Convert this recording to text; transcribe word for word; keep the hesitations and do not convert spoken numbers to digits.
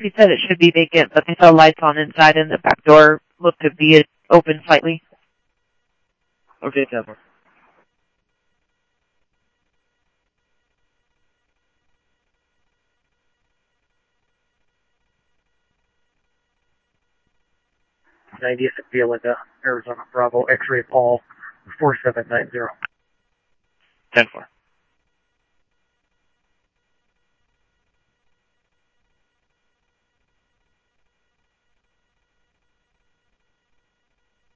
He said it should be vacant, but they saw lights on inside and the back door looked to be open slightly. Okay, Kevin. ninetieth Violeta, Arizona Bravo, X-ray Paul, four seven nine zero. ten four.